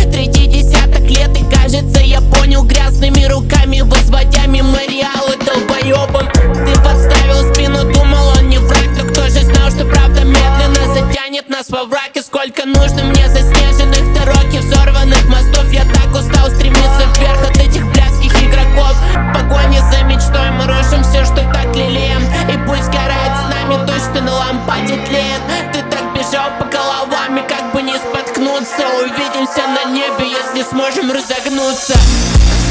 третий десяток лет, и кажется, я понял, грязными руками возводя мемориалы долбоебам. Ты подставил спину, думал, он не враг, но кто же знал, что правда медленно затянет нас во враг. И сколько нужно мне заснеженных дорог и взорванных мостов. Я так устал стремиться вверх от этих блядских игроков. В погоне за мечтой мы рушим все, что так лелеем. И пусть горает с нами то, что на лампаде тлеет. Ты так бежал по головам, и как бы не споткнуться. Увидимся на небе, если сможем разогнуться.